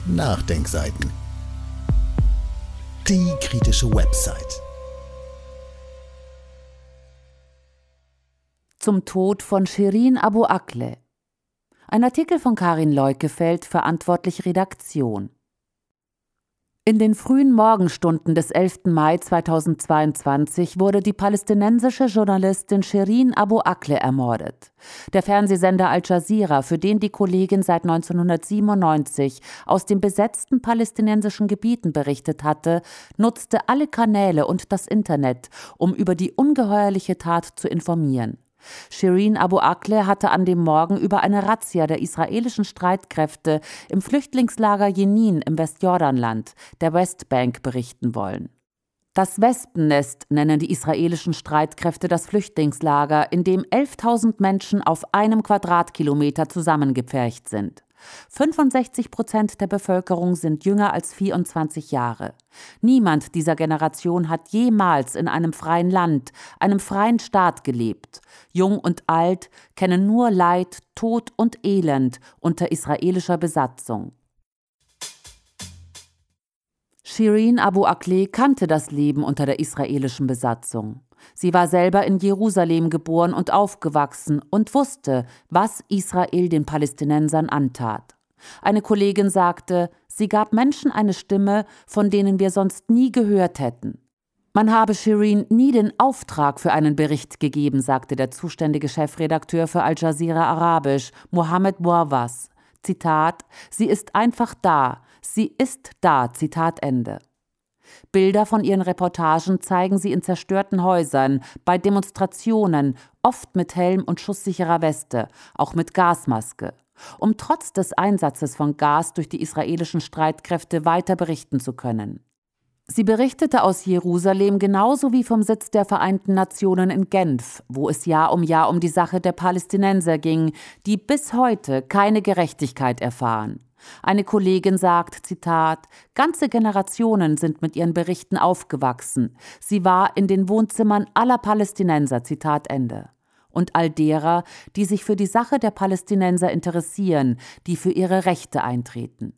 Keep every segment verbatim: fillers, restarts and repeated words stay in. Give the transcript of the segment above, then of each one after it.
Nachdenkseiten. Die kritische Website. Zum Tod von Shirin Abu Akleh. Ein Artikel von Karin Leukefeld, verantwortlich Redaktion. In den frühen Morgenstunden des elften Mai zweitausendzweiundzwanzig wurde die palästinensische Journalistin Shirin Abu Akleh ermordet. Der Fernsehsender Al Jazeera, für den die Kollegin seit neunzehnhundertsiebenundneunzig aus den besetzten palästinensischen Gebieten berichtet hatte, nutzte alle Kanäle und das Internet, um über die ungeheuerliche Tat zu informieren. Shirin Abu Akleh hatte an dem Morgen über eine Razzia der israelischen Streitkräfte im Flüchtlingslager Jenin im Westjordanland, der Westbank, berichten wollen. Das Wespennest nennen die israelischen Streitkräfte das Flüchtlingslager, in dem elftausend Menschen auf einem Quadratkilometer zusammengepfercht sind. fünfundsechzig Prozent der Bevölkerung sind jünger als vierundzwanzig Jahre. Niemand dieser Generation hat jemals in einem freien Land, einem freien Staat gelebt. Jung und alt kennen nur Leid, Tod und Elend unter israelischer Besatzung. Shirin Abu Akleh kannte das Leben unter der israelischen Besatzung. Sie war selber in Jerusalem geboren und aufgewachsen und wusste, was Israel den Palästinensern antat. Eine Kollegin sagte, sie gab Menschen eine Stimme, von denen wir sonst nie gehört hätten. Man habe Shirin nie den Auftrag für einen Bericht gegeben, sagte der zuständige Chefredakteur für Al Jazeera Arabisch, Mohammed Bouawas. Zitat, sie ist einfach da, sie ist da, Zitat Ende. Bilder von ihren Reportagen zeigen sie in zerstörten Häusern, bei Demonstrationen, oft mit Helm und schusssicherer Weste, auch mit Gasmaske, um trotz des Einsatzes von Gas durch die israelischen Streitkräfte weiter berichten zu können. Sie berichtete aus Jerusalem genauso wie vom Sitz der Vereinten Nationen in Genf, wo es Jahr um Jahr um die Sache der Palästinenser ging, die bis heute keine Gerechtigkeit erfahren. Eine Kollegin sagt, Zitat, ganze Generationen sind mit ihren Berichten aufgewachsen. Sie war in den Wohnzimmern aller Palästinenser, Zitat Ende. Und all derer, die sich für die Sache der Palästinenser interessieren, die für ihre Rechte eintreten.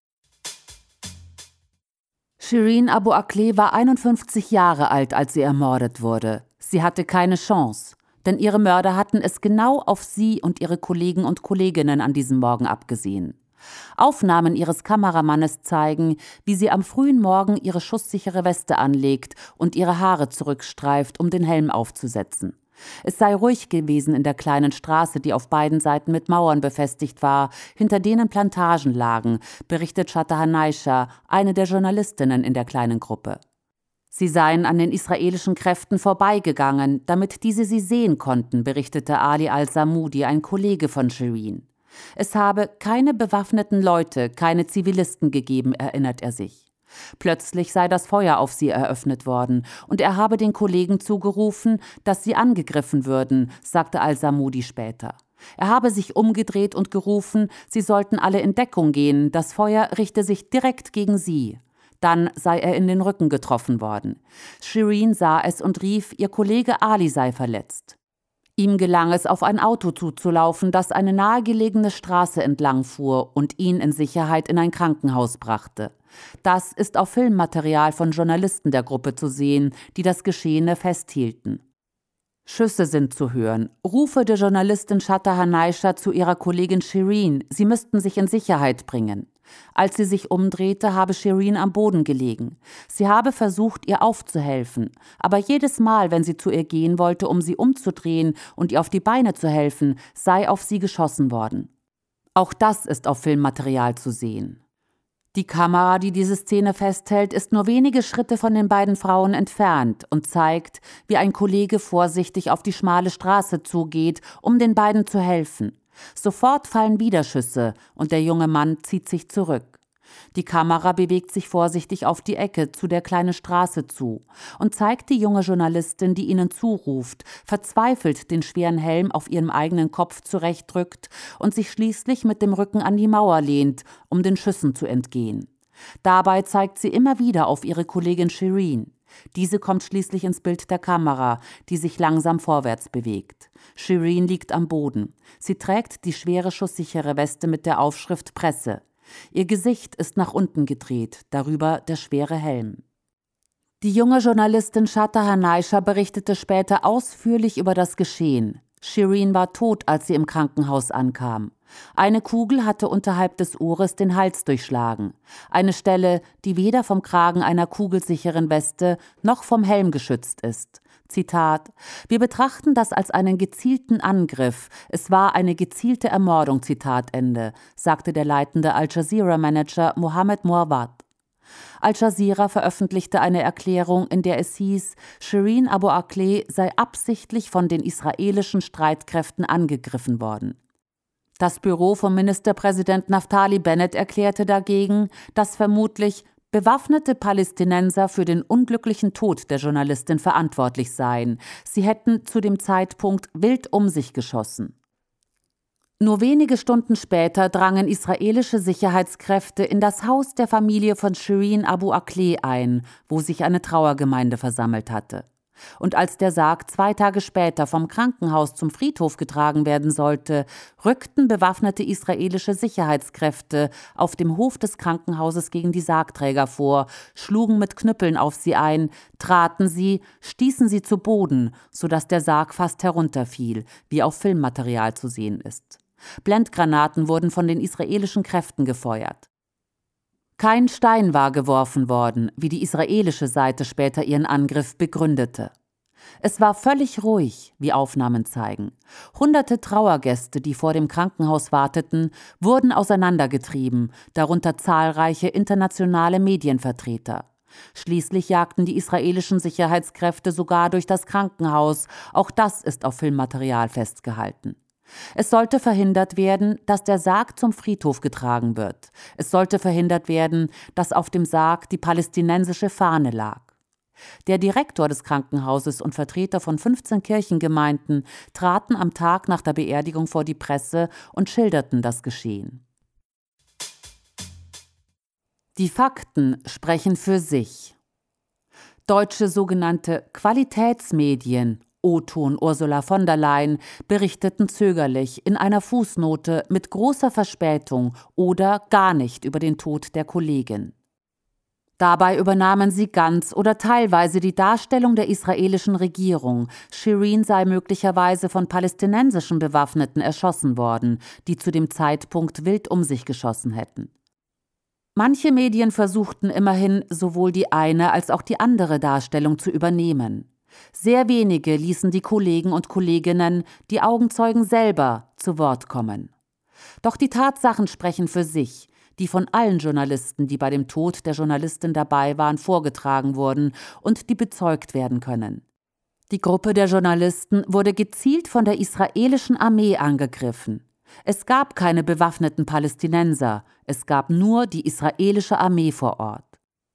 Shirin Abu Akleh war einundfünfzig Jahre alt, als sie ermordet wurde. Sie hatte keine Chance, denn ihre Mörder hatten es genau auf sie und ihre Kollegen und Kolleginnen an diesem Morgen abgesehen. Aufnahmen ihres Kameramannes zeigen, wie sie am frühen Morgen ihre schusssichere Weste anlegt und ihre Haare zurückstreift, um den Helm aufzusetzen. Es sei ruhig gewesen in der kleinen Straße, die auf beiden Seiten mit Mauern befestigt war, hinter denen Plantagen lagen, berichtet Shatta Hanaisha, eine der Journalistinnen in der kleinen Gruppe. Sie seien an den israelischen Kräften vorbeigegangen, damit diese sie sehen konnten, berichtete Ali al-Samudi, ein Kollege von Shirin. Es habe keine bewaffneten Leute, keine Zivilisten gegeben, erinnert er sich. Plötzlich sei das Feuer auf sie eröffnet worden und er habe den Kollegen zugerufen, dass sie angegriffen würden, sagte al-Samudi später. Er habe sich umgedreht und gerufen, sie sollten alle in Deckung gehen, das Feuer richte sich direkt gegen sie. Dann sei er in den Rücken getroffen worden. Shirin sah es und rief, ihr Kollege Ali sei verletzt. Ihm gelang es, auf ein Auto zuzulaufen, das eine nahegelegene Straße entlang fuhr und ihn in Sicherheit in ein Krankenhaus brachte. Das ist auf Filmmaterial von Journalisten der Gruppe zu sehen, die das Geschehene festhielten. Schüsse sind zu hören. Rufe der Journalistin Shatta Hanaisha zu ihrer Kollegin Shirin, sie müssten sich in Sicherheit bringen. Als sie sich umdrehte, habe Shirin am Boden gelegen. Sie habe versucht, ihr aufzuhelfen, aber jedes Mal, wenn sie zu ihr gehen wollte, um sie umzudrehen und ihr auf die Beine zu helfen, sei auf sie geschossen worden. Auch das ist auf Filmmaterial zu sehen. Die Kamera, die diese Szene festhält, ist nur wenige Schritte von den beiden Frauen entfernt und zeigt, wie ein Kollege vorsichtig auf die schmale Straße zugeht, um den beiden zu helfen. Sofort fallen wieder Schüsse und der junge Mann zieht sich zurück. Die Kamera bewegt sich vorsichtig auf die Ecke zu der kleinen Straße zu und zeigt die junge Journalistin, die ihnen zuruft, verzweifelt den schweren Helm auf ihrem eigenen Kopf zurechtdrückt und sich schließlich mit dem Rücken an die Mauer lehnt, um den Schüssen zu entgehen. Dabei zeigt sie immer wieder auf ihre Kollegin Shirin. Diese kommt schließlich ins Bild der Kamera, die sich langsam vorwärts bewegt. Shirin liegt am Boden. Sie trägt die schwere schusssichere Weste mit der Aufschrift Presse. Ihr Gesicht ist nach unten gedreht, darüber der schwere Helm. Die junge Journalistin Shatter Hanaisha berichtete später ausführlich über das Geschehen. Shireen war tot, als sie im Krankenhaus ankam. Eine Kugel hatte unterhalb des Ohres den Hals durchschlagen. Eine Stelle, die weder vom Kragen einer kugelsicheren Weste noch vom Helm geschützt ist. Zitat: Wir betrachten das als einen gezielten Angriff. Es war eine gezielte Ermordung, Zitat Ende, sagte der leitende Al-Jazeera-Manager Mohammed Mouawad. Al Jazeera veröffentlichte eine Erklärung, in der es hieß, Shireen Abu Akleh sei absichtlich von den israelischen Streitkräften angegriffen worden. Das Büro von Ministerpräsident Naftali Bennett erklärte dagegen, dass vermutlich bewaffnete Palästinenser für den unglücklichen Tod der Journalistin verantwortlich seien. Sie hätten zu dem Zeitpunkt wild um sich geschossen. Nur wenige Stunden später drangen israelische Sicherheitskräfte in das Haus der Familie von Shireen Abu Akleh ein, wo sich eine Trauergemeinde versammelt hatte. Und als der Sarg zwei Tage später vom Krankenhaus zum Friedhof getragen werden sollte, rückten bewaffnete israelische Sicherheitskräfte auf dem Hof des Krankenhauses gegen die Sargträger vor, schlugen mit Knüppeln auf sie ein, traten sie, stießen sie zu Boden, sodass der Sarg fast herunterfiel, wie auf Filmmaterial zu sehen ist. Blendgranaten wurden von den israelischen Kräften gefeuert. Kein Stein war geworfen worden, wie die israelische Seite später ihren Angriff begründete. Es war völlig ruhig, wie Aufnahmen zeigen. Hunderte Trauergäste, die vor dem Krankenhaus warteten, wurden auseinandergetrieben, darunter zahlreiche internationale Medienvertreter. Schließlich jagten die israelischen Sicherheitskräfte sogar durch das Krankenhaus, auch das ist auf Filmmaterial festgehalten. Es sollte verhindert werden, dass der Sarg zum Friedhof getragen wird. Es sollte verhindert werden, dass auf dem Sarg die palästinensische Fahne lag. Der Direktor des Krankenhauses und Vertreter von fünfzehn Kirchengemeinden traten am Tag nach der Beerdigung vor die Presse und schilderten das Geschehen. Die Fakten sprechen für sich. Deutsche sogenannte Qualitätsmedien, O-Ton Ursula von der Leyen, berichteten zögerlich in einer Fußnote mit großer Verspätung oder gar nicht über den Tod der Kollegin. Dabei übernahmen sie ganz oder teilweise die Darstellung der israelischen Regierung. Shireen sei möglicherweise von palästinensischen Bewaffneten erschossen worden, die zu dem Zeitpunkt wild um sich geschossen hätten. Manche Medien versuchten immerhin, sowohl die eine als auch die andere Darstellung zu übernehmen. Sehr wenige ließen die Kollegen und Kolleginnen, die Augenzeugen selber, zu Wort kommen. Doch die Tatsachen sprechen für sich, die von allen Journalisten, die bei dem Tod der Journalistin dabei waren, vorgetragen wurden und die bezeugt werden können. Die Gruppe der Journalisten wurde gezielt von der israelischen Armee angegriffen. Es gab keine bewaffneten Palästinenser, es gab nur die israelische Armee vor Ort.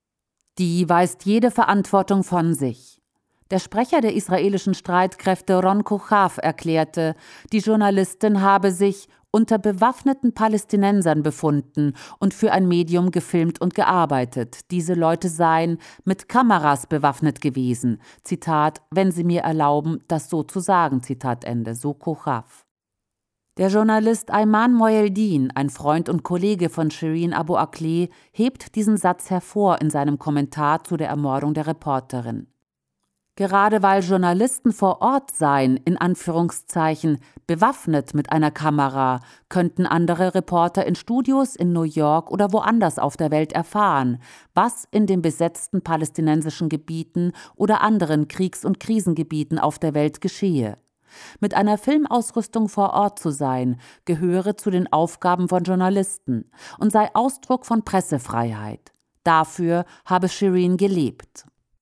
Die weist jede Verantwortung von sich. Der Sprecher der israelischen Streitkräfte Ron Kochav erklärte, die Journalistin habe sich unter bewaffneten Palästinensern befunden und für ein Medium gefilmt und gearbeitet. Diese Leute seien mit Kameras bewaffnet gewesen. Zitat, wenn Sie mir erlauben, das so zu sagen, Zitat Ende, so Kochav. Der Journalist Ayman Moyeldin, ein Freund und Kollege von Shireen Abu Akleh, hebt diesen Satz hervor in seinem Kommentar zu der Ermordung der Reporterin. Gerade weil Journalisten vor Ort seien, in Anführungszeichen, bewaffnet mit einer Kamera, könnten andere Reporter in Studios in New York oder woanders auf der Welt erfahren, was in den besetzten palästinensischen Gebieten oder anderen Kriegs- und Krisengebieten auf der Welt geschehe. Mit einer Filmausrüstung vor Ort zu sein, gehöre zu den Aufgaben von Journalisten und sei Ausdruck von Pressefreiheit. Dafür habe Shireen gelebt.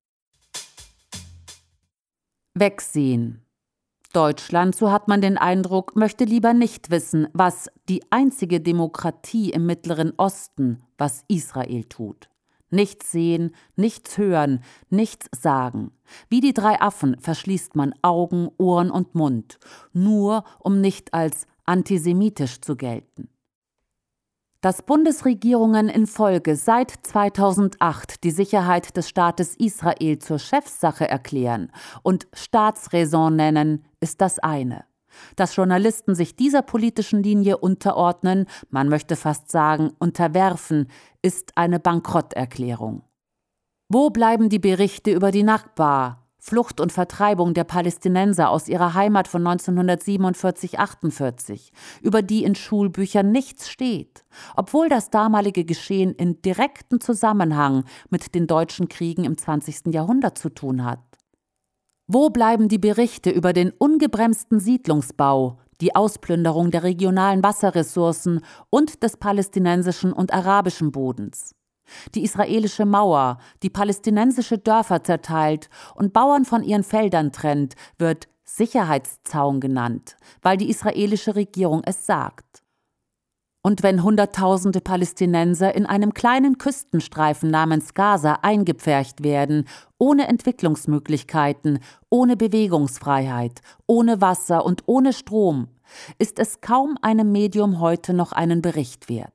Wegsehen. Deutschland, so hat man den Eindruck, möchte lieber nicht wissen, was die einzige Demokratie im Mittleren Osten, was Israel tut. Nichts sehen, nichts hören, nichts sagen. Wie die drei Affen verschließt man Augen, Ohren und Mund, nur um nicht als antisemitisch zu gelten. Dass Bundesregierungen in Folge seit zweitausendacht die Sicherheit des Staates Israel zur Chefsache erklären und Staatsräson nennen, ist das eine. Dass Journalisten sich dieser politischen Linie unterordnen, man möchte fast sagen unterwerfen, ist eine Bankrotterklärung. Wo bleiben die Berichte über die Nakba, Flucht und Vertreibung der Palästinenser aus ihrer Heimat von neunzehnhundertsiebenundvierzig achtundvierzig, über die in Schulbüchern nichts steht, obwohl das damalige Geschehen in direktem Zusammenhang mit den deutschen Kriegen im zwanzigsten Jahrhundert zu tun hat? Wo bleiben die Berichte über den ungebremsten Siedlungsbau, die Ausplünderung der regionalen Wasserressourcen und des palästinensischen und arabischen Bodens? Die israelische Mauer, die palästinensische Dörfer zerteilt und Bauern von ihren Feldern trennt, wird Sicherheitszaun genannt, weil die israelische Regierung es sagt. Und wenn Hunderttausende Palästinenser in einem kleinen Küstenstreifen namens Gaza eingepfercht werden, ohne Entwicklungsmöglichkeiten, ohne Bewegungsfreiheit, ohne Wasser und ohne Strom, ist es kaum einem Medium heute noch einen Bericht wert.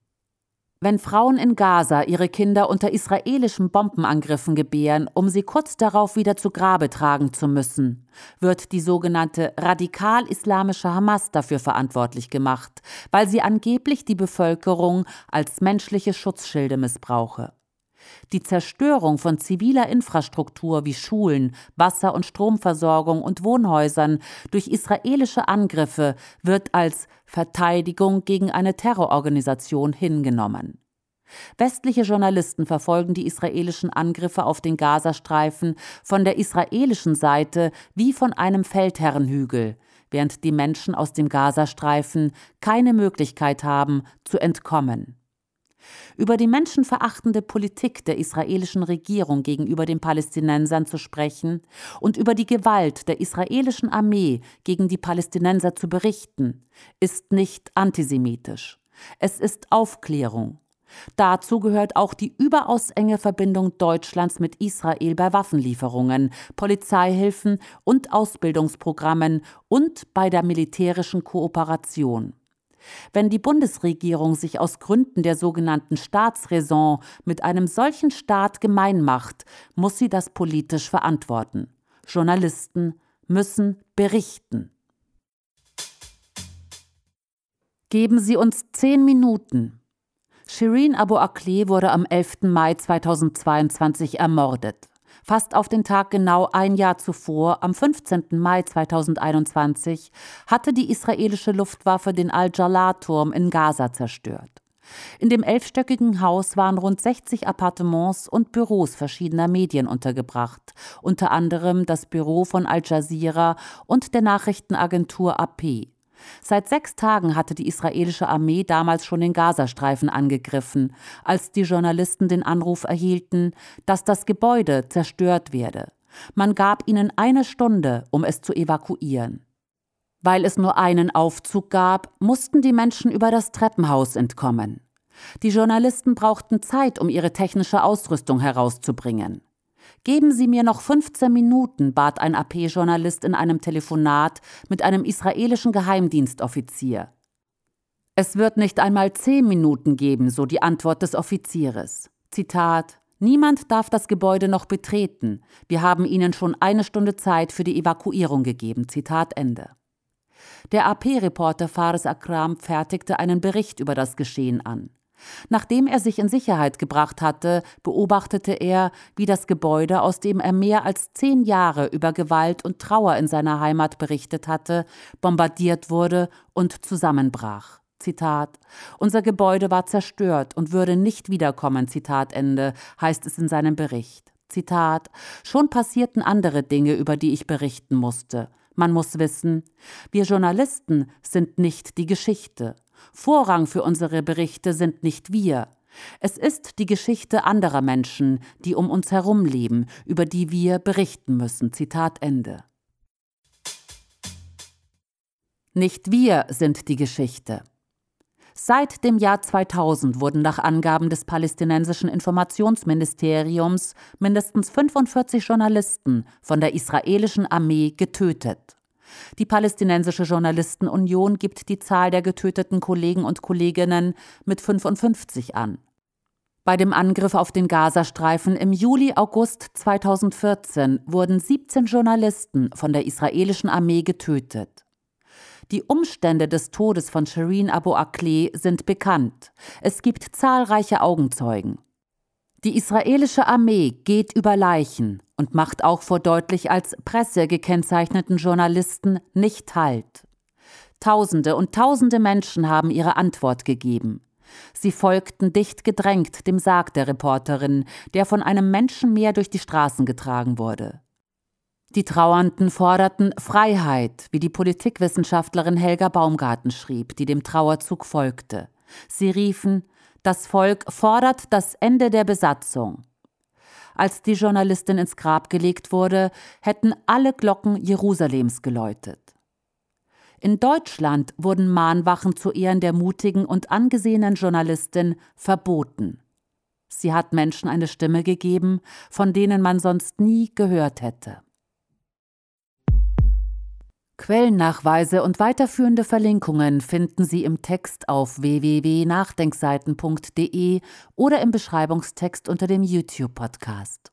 Wenn Frauen in Gaza ihre Kinder unter israelischen Bombenangriffen gebären, um sie kurz darauf wieder zu Grabe tragen zu müssen, wird die sogenannte radikal-islamische Hamas dafür verantwortlich gemacht, weil sie angeblich die Bevölkerung als menschliche Schutzschilde missbrauche. Die Zerstörung von ziviler Infrastruktur wie Schulen, Wasser- und Stromversorgung und Wohnhäusern durch israelische Angriffe wird als Verteidigung gegen eine Terrororganisation hingenommen. Westliche Journalisten verfolgen die israelischen Angriffe auf den Gazastreifen von der israelischen Seite wie von einem Feldherrenhügel, während die Menschen aus dem Gazastreifen keine Möglichkeit haben, zu entkommen. Über die menschenverachtende Politik der israelischen Regierung gegenüber den Palästinensern zu sprechen und über die Gewalt der israelischen Armee gegen die Palästinenser zu berichten, ist nicht antisemitisch. Es ist Aufklärung. Dazu gehört auch die überaus enge Verbindung Deutschlands mit Israel bei Waffenlieferungen, Polizeihilfen und Ausbildungsprogrammen und bei der militärischen Kooperation. Wenn die Bundesregierung sich aus Gründen der sogenannten Staatsräson mit einem solchen Staat gemein macht, muss sie das politisch verantworten. Journalisten müssen berichten. Geben Sie uns zehn Minuten. Shireen Abu Akleh wurde am elften Mai zweitausendzweiundzwanzig ermordet. Fast auf den Tag genau ein Jahr zuvor, am fünfzehnten Mai zweitausendeinundzwanzig, hatte die israelische Luftwaffe den Al-Jallah-Turm in Gaza zerstört. In dem elfstöckigen Haus waren rund sechzig Appartements und Büros verschiedener Medien untergebracht, unter anderem das Büro von Al Jazeera und der Nachrichtenagentur A P. Seit sechs Tagen hatte die israelische Armee damals schon den Gazastreifen angegriffen, als die Journalisten den Anruf erhielten, dass das Gebäude zerstört werde. Man gab ihnen eine Stunde, um es zu evakuieren. Weil es nur einen Aufzug gab, mussten die Menschen über das Treppenhaus entkommen. Die Journalisten brauchten Zeit, um ihre technische Ausrüstung herauszubringen. »Geben Sie mir noch fünfzehn Minuten«, bat ein A P-Journalist in einem Telefonat mit einem israelischen Geheimdienstoffizier. »Es wird nicht einmal zehn Minuten geben«, so die Antwort des Offizieres. Zitat: »Niemand darf das Gebäude noch betreten. Wir haben Ihnen schon eine Stunde Zeit für die Evakuierung gegeben.« Zitat Ende. Der A P-Reporter Fares Akram fertigte einen Bericht über das Geschehen an. Nachdem er sich in Sicherheit gebracht hatte, beobachtete er, wie das Gebäude, aus dem er mehr als zehn Jahre über Gewalt und Trauer in seiner Heimat berichtet hatte, bombardiert wurde und zusammenbrach. Zitat: »Unser Gebäude war zerstört und würde nicht wiederkommen«, Zitat Ende, heißt es in seinem Bericht. Zitat: »Schon passierten andere Dinge, über die ich berichten musste. Man muss wissen, wir Journalisten sind nicht die Geschichte. Vorrang für unsere Berichte sind nicht wir. Es ist die Geschichte anderer Menschen, die um uns herum leben, über die wir berichten müssen.« Zitat Ende. Nicht wir sind die Geschichte. Seit dem Jahr zweitausend wurden nach Angaben des palästinensischen Informationsministeriums mindestens fünfundvierzig Journalisten von der israelischen Armee getötet. Die Palästinensische Journalistenunion gibt die Zahl der getöteten Kollegen und Kolleginnen mit fünfundfünfzig an. Bei dem Angriff auf den Gazastreifen im Juli-August zweitausendvierzehn wurden siebzehn Journalisten von der israelischen Armee getötet. Die Umstände des Todes von Shireen Abu Akleh sind bekannt. Es gibt zahlreiche Augenzeugen. Die israelische Armee geht über Leichen und macht auch vor deutlich als Presse gekennzeichneten Journalisten nicht Halt. Tausende und tausende Menschen haben ihre Antwort gegeben. Sie folgten dicht gedrängt dem Sarg der Reporterin, der von einem Menschenmeer durch die Straßen getragen wurde. Die Trauernden forderten Freiheit, wie die Politikwissenschaftlerin Helga Baumgarten schrieb, die dem Trauerzug folgte. Sie riefen: Das Volk fordert das Ende der Besatzung. Als die Journalistin ins Grab gelegt wurde, hätten alle Glocken Jerusalems geläutet. In Deutschland wurden Mahnwachen zu Ehren der mutigen und angesehenen Journalistin verboten. Sie hat Menschen eine Stimme gegeben, von denen man sonst nie gehört hätte. Quellennachweise und weiterführende Verlinkungen finden Sie im Text auf w w w punkt nachdenkseiten punkt d e oder im Beschreibungstext unter dem YouTube-Podcast.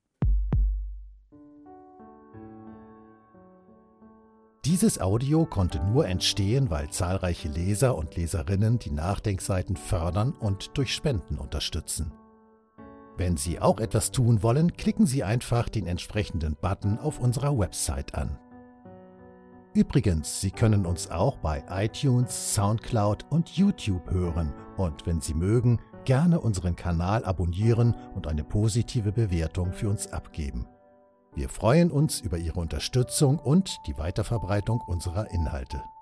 Dieses Audio konnte nur entstehen, weil zahlreiche Leser und Leserinnen die Nachdenkseiten fördern und durch Spenden unterstützen. Wenn Sie auch etwas tun wollen, klicken Sie einfach den entsprechenden Button auf unserer Website an. Übrigens, Sie können uns auch bei iTunes, Soundcloud und YouTube hören und wenn Sie mögen, gerne unseren Kanal abonnieren und eine positive Bewertung für uns abgeben. Wir freuen uns über Ihre Unterstützung und die Weiterverbreitung unserer Inhalte.